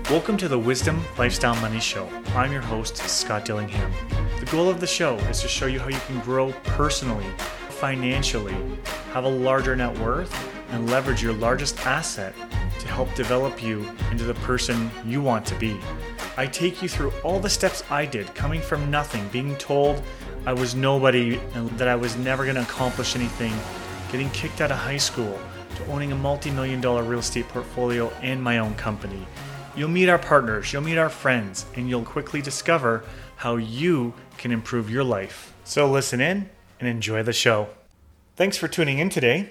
Welcome to the Wisdom Lifestyle Money Show. I'm your host, Scott Dillingham. The goal of the show is to show you how you can grow personally, financially, have a larger net worth, and leverage your largest asset to help develop you into the person you want to be. I take you through all the steps I did, coming from nothing, being told I was nobody and that I was never going to accomplish anything, getting kicked out of high school, to owning a multi-million-dollar real estate portfolio and my own company. You'll meet our partners, you'll meet our friends, and you'll quickly discover how you can improve your life. So listen in and enjoy the show. Thanks for tuning in today.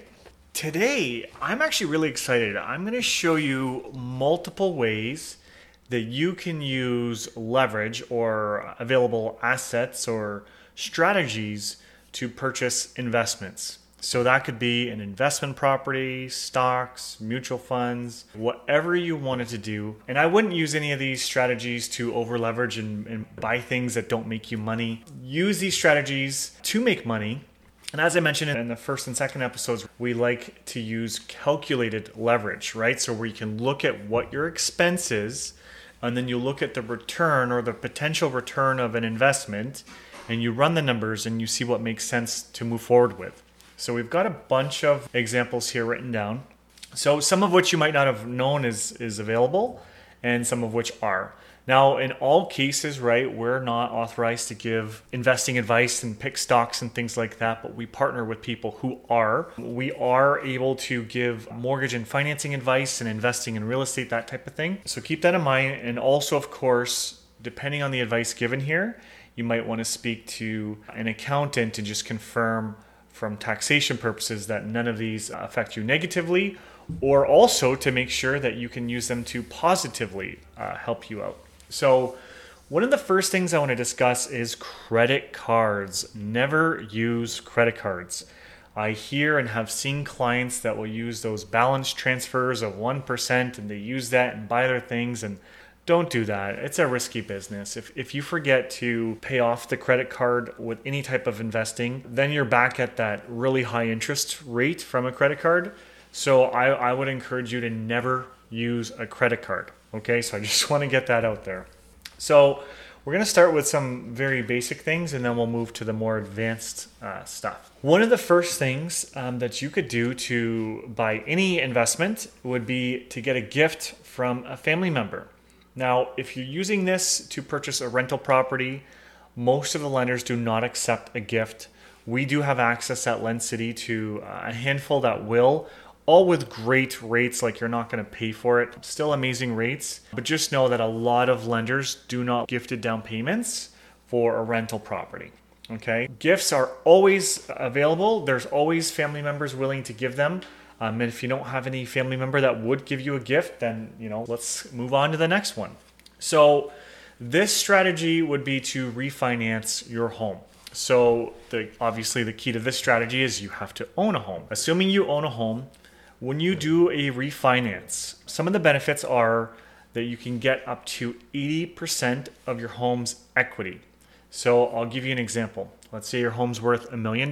Today, I'm actually really excited. I'm going to show you multiple ways that you can use leverage or available assets or strategies to purchase investments. So that could be an investment property, stocks, mutual funds, whatever you wanted to do. And I wouldn't use any of these strategies to over leverage and buy things that don't make you money. Use these strategies to make money. And as I mentioned in the first and second episodes, we like to use calculated leverage, right? So where you can look at what your expense is, and then you look at the return or the potential return of an investment, and you run the numbers and you see what makes sense to move forward with. So we've got a bunch of examples here written down. So some of which you might not have known is available, and some of which are. Now, in all cases, right, we're not authorized to give investing advice and pick stocks and things like that, but we partner with people who are. We are able to give mortgage and financing advice and investing in real estate, that type of thing. So keep that in mind. And also, of course, depending on the advice given here, you might want to speak to an accountant to just confirm from taxation purposes that none of these affect you negatively, or also to make sure that you can use them to positively help you out. So one of the first things I want to discuss is credit cards. Never use credit cards. I hear and have seen clients that will use those balance transfers of 1% and they use that and buy their things, and don't do that. It's a risky business. If you forget to pay off the credit card with any type of investing, then you're back at that really high interest rate from a credit card. So I would encourage you to never use a credit card. Okay, so I just want to get that out there. So we're going to start with some very basic things, and then we'll move to the more advanced stuff. One of the first things that you could do to buy any investment would be to get a gift from a family member. Now, if you're using this to purchase a rental property, most of the lenders do not accept a gift. We do have access at Lend City to a handful that will, all with great rates, like you're not going to pay for it. Still amazing rates, but just know that a lot of lenders do not gifted down payments for a rental property. Okay, gifts are always available. There's always family members willing to give them. And if you don't have any family member that would give you a gift, then, let's move on to the next one. So this strategy would be to refinance your home. So obviously the key to this strategy is you have to own a home. Assuming you own a home, when you do a refinance, some of the benefits are that you can get up to 80% of your home's equity. So I'll give you an example. Let's say your home's worth $1 million.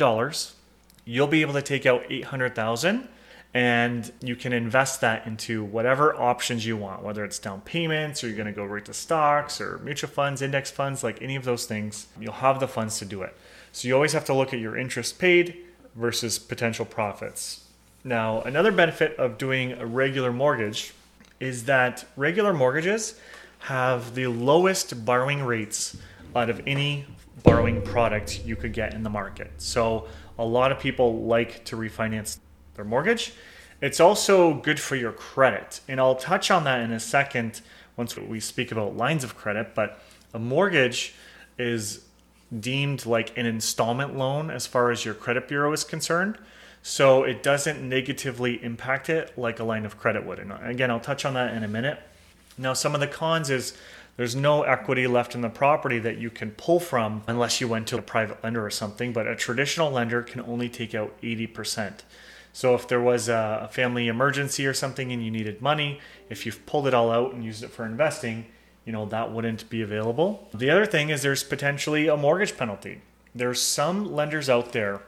You'll be able to take out $800,000. And you can invest that into whatever options you want, whether it's down payments or you're going to go right to stocks or mutual funds, index funds, like any of those things. You'll have the funds to do it. So you always have to look at your interest paid versus potential profits. Now, another benefit of doing a regular mortgage is that regular mortgages have the lowest borrowing rates out of any borrowing product you could get in the market. So a lot of people like to refinance their mortgage. It's also good for your credit. And I'll touch on that in a second once we speak about lines of credit, but a mortgage is deemed like an installment loan as far as your credit bureau is concerned. So it doesn't negatively impact it like a line of credit would. And again, I'll touch on that in a minute. Now, some of the cons is there's no equity left in the property that you can pull from unless you went to a private lender or something, but a traditional lender can only take out 80%. So if there was a family emergency or something and you needed money, if you've pulled it all out and used it for investing, that wouldn't be available. The other thing is there's potentially a mortgage penalty. There's some lenders out there,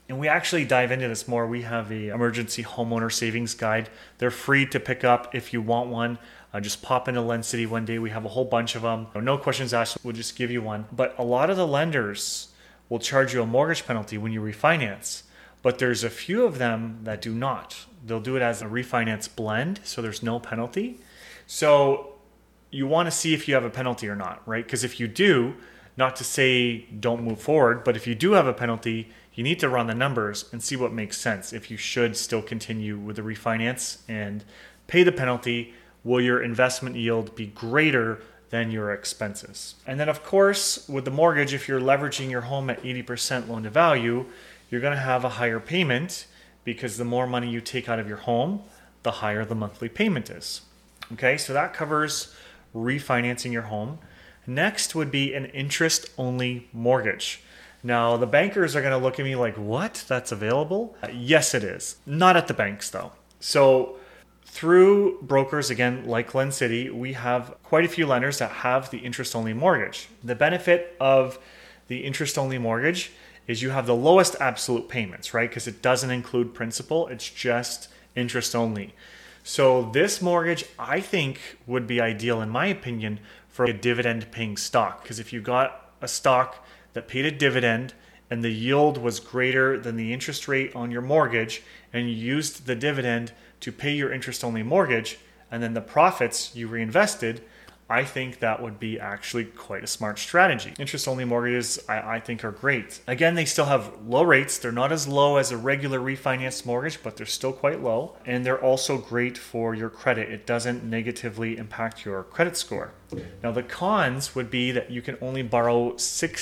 And we actually dive into this more. We have a emergency homeowner savings guide. They're free to pick up if you want one. Just pop into Lend City one day. We have a whole bunch of them. No questions asked. We'll just give you one. But a lot of the lenders will charge you a mortgage penalty when you refinance. But there's a few of them that do not. They'll do it as a refinance blend, so there's no penalty. So you want to see if you have a penalty or not, right? Because if you do, not to say don't move forward, but if you do have a penalty, you need to run the numbers and see what makes sense. If you should still continue with the refinance and pay the penalty, will your investment yield be greater than your expenses? And then of course, with the mortgage, if you're leveraging your home at 80% loan to value, you're going to have a higher payment because the more money you take out of your home, the higher the monthly payment is. Okay, so that covers refinancing your home. Next would be an interest-only mortgage. Now, the bankers are going to look at me like, what? That's available? Yes, it is. Not at the banks, though. So through brokers, again, like Lend City, we have quite a few lenders that have the interest-only mortgage. The benefit of the interest-only mortgage is you have the lowest absolute payments, right? Because it doesn't include principal. It's just interest only. So this mortgage, I think, would be ideal, in my opinion, for a dividend-paying stock. Because if you got a stock that paid a dividend and the yield was greater than the interest rate on your mortgage, and you used the dividend to pay your interest-only mortgage, and then the profits you reinvested, I think that would be actually quite a smart strategy. Interest-only mortgages, I think, are great. Again, they still have low rates. They're not as low as a regular refinance mortgage, but they're still quite low. And they're also great for your credit. It doesn't negatively impact your credit score. Now, the cons would be that you can only borrow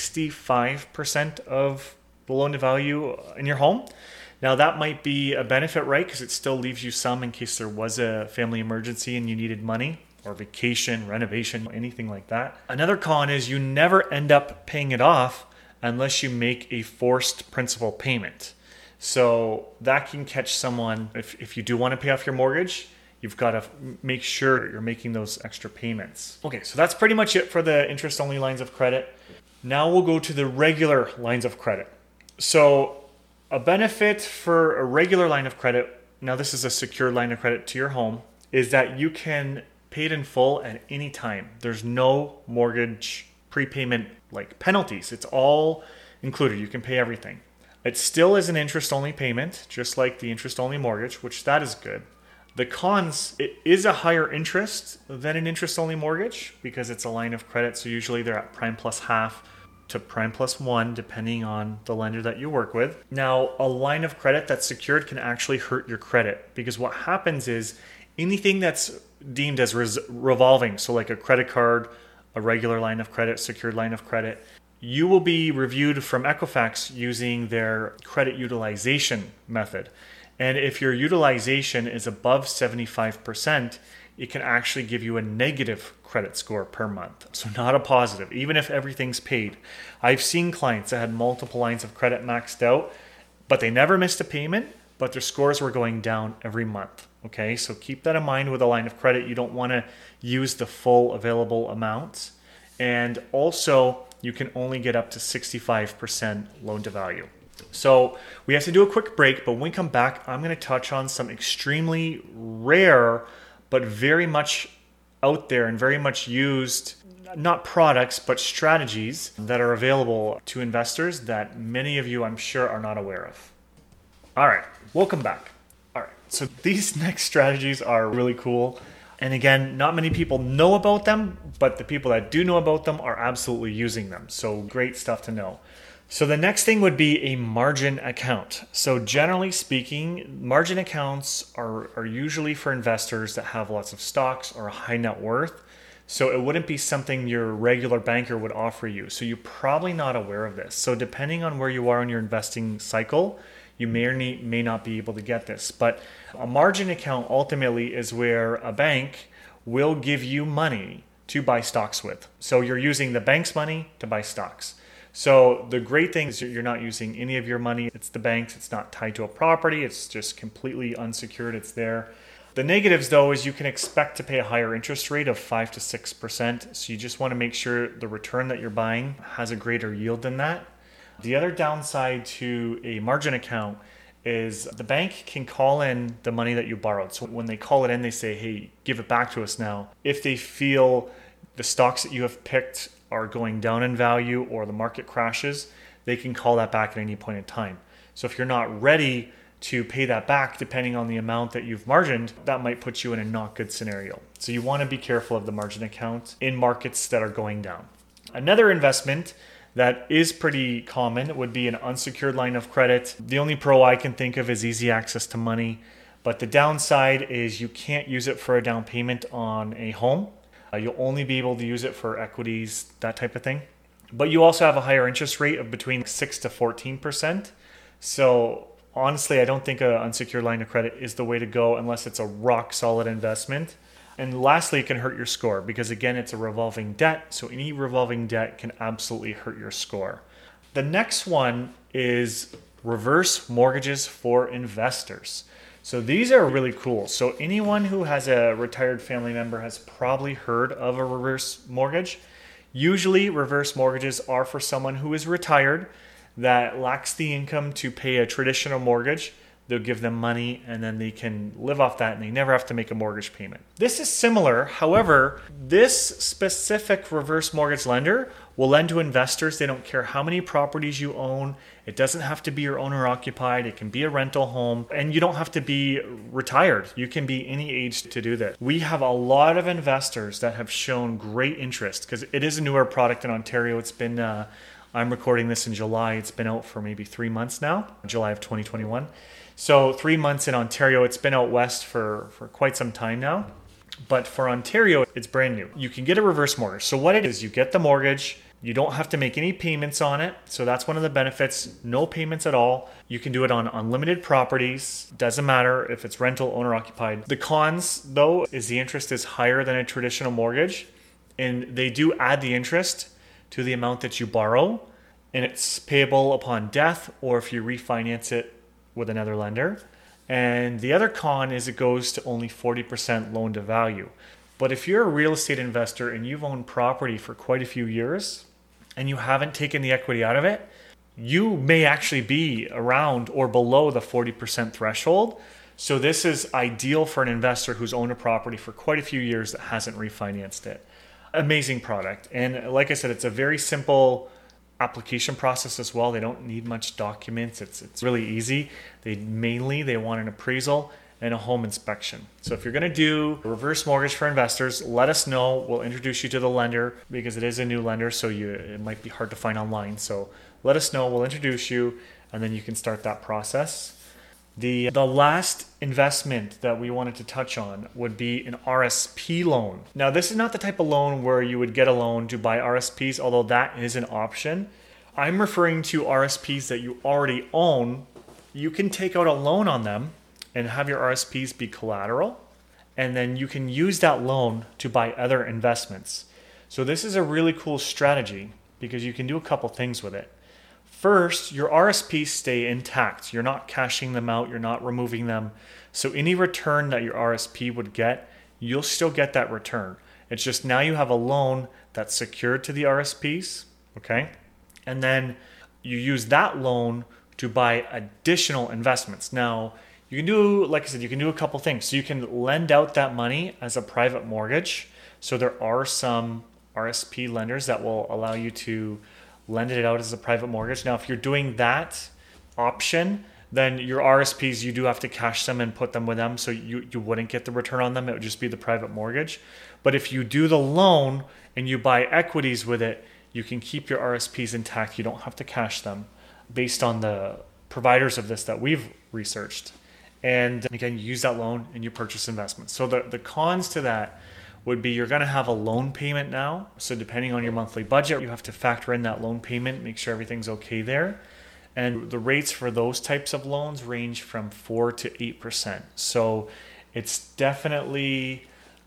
65% of the loan to value in your home. Now, that might be a benefit, right? Because it still leaves you some in case there was a family emergency and you needed money, or vacation, renovation, anything like that. Another con is you never end up paying it off unless you make a forced principal payment. So that can catch someone. If you do want to pay off your mortgage, you've got to make sure you're making those extra payments. Okay, so that's pretty much it for the interest-only lines of credit. Now we'll go to the regular lines of credit. So a benefit for a regular line of credit, now this is a secured line of credit to your home, is that you can pay it in full at any time. There's no mortgage prepayment like penalties. It's all included. You can pay everything. It still is an interest-only payment, just like the interest-only mortgage, which that is good. The cons, it is a higher interest than an interest-only mortgage because it's a line of credit. So usually they're at prime plus half to prime plus 1, depending on the lender that you work with. Now, a line of credit that's secured can actually hurt your credit because what happens is anything that's deemed as revolving, so like a credit card, a regular line of credit, secured line of credit, you will be reviewed from Equifax using their credit utilization method. And if your utilization is above 75%, it can actually give you a negative credit score per month. So not a positive, even if everything's paid. I've seen clients that had multiple lines of credit maxed out, but they never missed a payment, but their scores were going down every month. Okay, so keep that in mind with a line of credit. You don't want to use the full available amount. And also, you can only get up to 65% loan to value. So we have to do a quick break, but when we come back, I'm going to touch on some extremely rare, but very much out there and very much used, not products, but strategies that are available to investors that many of you, I'm sure, are not aware of. All right, welcome back. All right, so these next strategies are really cool. And again, not many people know about them, but the people that do know about them are absolutely using them. So great stuff to know. So the next thing would be a margin account. So generally speaking, margin accounts are usually for investors that have lots of stocks or a high net worth. So it wouldn't be something your regular banker would offer you. So you're probably not aware of this. So depending on where you are in your investing cycle, you may or may not be able to get this. But a margin account ultimately is where a bank will give you money to buy stocks with. So you're using the bank's money to buy stocks. So the great thing is you're not using any of your money. It's the bank's. It's not tied to a property. It's just completely unsecured. It's there. The negatives, though, is you can expect to pay a higher interest rate of 5 to 6%. So you just want to make sure the return that you're buying has a greater yield than that. The other downside to a margin account is the bank can call in the money that you borrowed. So when they call it in, they say, hey, give it back to us now. If they feel the stocks that you have picked are going down in value or the market crashes, they can call that back at any point in time. So if you're not ready to pay that back, depending on the amount that you've margined, that might put you in a not good scenario. So you want to be careful of the margin account in markets that are going down. Another investment that is pretty common would be an unsecured line of credit. The only pro I can think of is easy access to money, but the downside is you can't use it for a down payment on a home. You'll only be able to use it for equities, that type of thing. But you also have a higher interest rate of between 6 to 14%. So honestly, I don't think an unsecured line of credit is the way to go unless it's a rock solid investment. And lastly, it can hurt your score because again, it's a revolving debt. So any revolving debt can absolutely hurt your score. The next one is reverse mortgages for investors. So these are really cool. So anyone who has a retired family member has probably heard of a reverse mortgage. Usually reverse mortgages are for someone who is retired that lacks the income to pay a traditional mortgage. They'll give them money and then they can live off that and they never have to make a mortgage payment. This is similar. However, this specific reverse mortgage lender will lend to investors. They don't care how many properties you own. It doesn't have to be your owner occupied. It can be a rental home and you don't have to be retired. You can be any age to do this. We have a lot of investors that have shown great interest because it is a newer product in Ontario. It's been, I'm recording this in July. It's been out for maybe 3 months now, July of 2021. So 3 months in Ontario. It's been out west for quite some time now. But for Ontario, it's brand new. You can get a reverse mortgage. So what it is, you get the mortgage. You don't have to make any payments on it. So that's one of the benefits. No payments at all. You can do it on unlimited properties. Doesn't matter if it's rental, owner occupied. The cons, though, is the interest is higher than a traditional mortgage. And they do add the interest to the amount that you borrow. And it's payable upon death or if you refinance it with another lender. And the other con is it goes to only 40% loan to value. But if you're a real estate investor and you've owned property for quite a few years and you haven't taken the equity out of it, you may actually be around or below the 40% threshold. So this is ideal for an investor who's owned a property for quite a few years that hasn't refinanced it. Amazing product. And like I said, it's a very simple application process as well. They don't need much documents. It's really easy. They want an appraisal and a home inspection. So if you're going to do a reverse mortgage for investors, let us know. We'll introduce you to the lender because it is a new lender, so it might be hard to find online. So let us know. We'll introduce you, and then you can start that process. The last investment that we wanted to touch on would be an RSP loan. Now, this is not the type of loan where you would get a loan to buy RSPs, although that is an option. I'm referring to RSPs that you already own. You can take out a loan on them and have your RSPs be collateral, and then you can use that loan to buy other investments. So this is a really cool strategy because you can do a couple things with it. First, your RSPs stay intact. You're not cashing them out. You're not removing them. So any return that your RSP would get, you'll still get that return. It's just now you have a loan that's secured to the RSPs, okay? And then you use that loan to buy additional investments. Now, you can do, like I said, you can do a couple things. So you can lend out that money as a private mortgage. So there are some RSP lenders that will allow you to lend it out as a private mortgage. Now, if you're doing that option, then your RSPs, you do have to cash them and put them with them. So you wouldn't get the return on them. It would just be the private mortgage. But if you do the loan and you buy equities with it, you can keep your RSPs intact. You don't have to cash them based on the providers of this that we've researched. And again, you use that loan and you purchase investments. So the cons to that would be you're going to have a loan payment now. So depending on your monthly budget, you have to factor in that loan payment, make sure everything's okay there. And the rates for those types of loans range from 4 to 8%. So it's definitely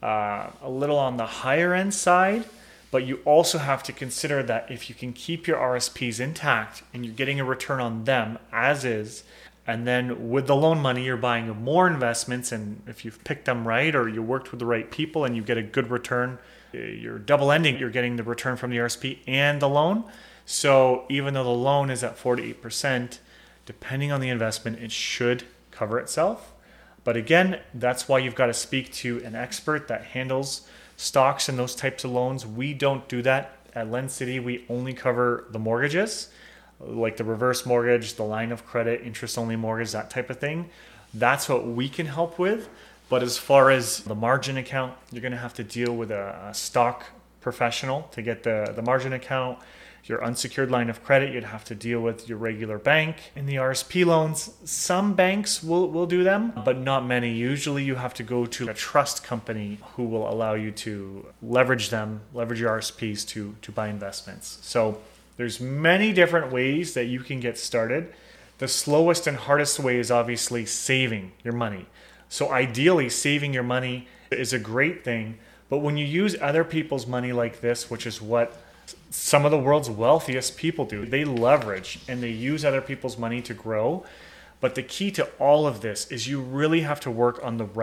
a little on the higher end side, but you also have to consider that if you can keep your RSPs intact and you're getting a return on them as is, And then with the loan money, you're buying more investments. And if you've picked them right, or you worked with the right people and you get a good return, you're double ending. You're getting the return from the RSP and the loan. So even though the loan is at 4 to 8%, depending on the investment, it should cover itself. But again, that's why you've got to speak to an expert that handles stocks and those types of loans. We don't do that at Lend City. We only cover the mortgages, like the reverse mortgage, the line of credit, interest-only mortgage, that type of thing. That's what we can help with. But as far as the margin account, you're going to have to deal with a stock professional to get the margin account. Your unsecured line of credit, you'd have to deal with your regular bank. In the RSP loans, some banks will do them, but not many. Usually you have to go to a trust company who will allow you to leverage your RSPs to buy investments. So there's many different ways that you can get started. The slowest and hardest way is obviously saving your money. So ideally, saving your money is a great thing, but when you use other people's money like this, which is what some of the world's wealthiest people do, they leverage and they use other people's money to grow. But the key to all of this is you really have to work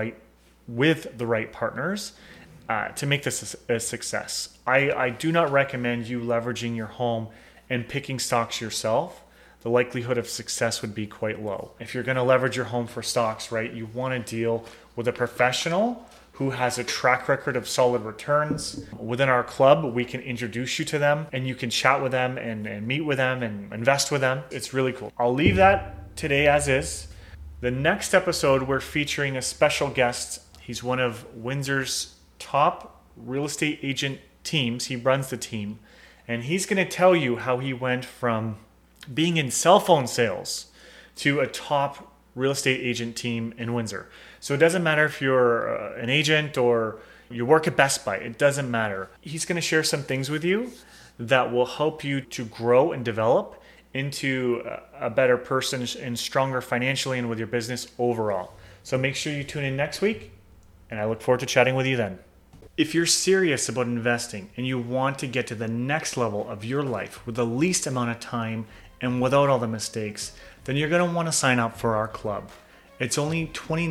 with the right partners to make this a success. I do not recommend you leveraging your home and picking stocks yourself. The likelihood of success would be quite low. If you're going to leverage your home for stocks, right, you want to deal with a professional who has a track record of solid returns. Within our club, we can introduce you to them and you can chat with them and meet with them and invest with them. It's really cool. I'll leave that today as is. The next episode, we're featuring a special guest. He's one of Windsor's top real estate agent teams. He runs the team. And he's going to tell you how he went from being in cell phone sales to a top real estate agent team in Windsor. So it doesn't matter if you're an agent or you work at Best Buy, it doesn't matter. He's going to share some things with you that will help you to grow and develop into a better person and stronger financially and with your business overall. So make sure you tune in next week, and I look forward to chatting with you then. If you're serious about investing and you want to get to the next level of your life with the least amount of time and without all the mistakes, then you're going to want to sign up for our club. It's only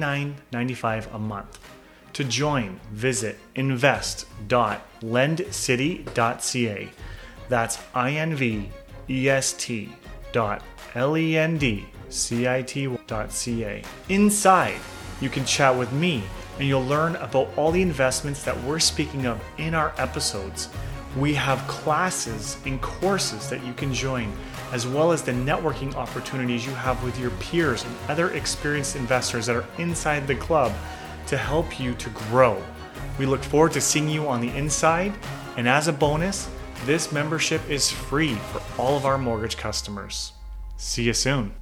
$29.95 a month. To join, visit invest.lendcity.ca. That's invest.lendcity.ca. Inside, you can chat with me and you'll learn about all the investments that we're speaking of in our episodes. We have classes and courses that you can join, as well as the networking opportunities you have with your peers and other experienced investors that are inside the club to help you to grow. We look forward to seeing you on the inside, and as a bonus, this membership is free for all of our mortgage customers. See you soon.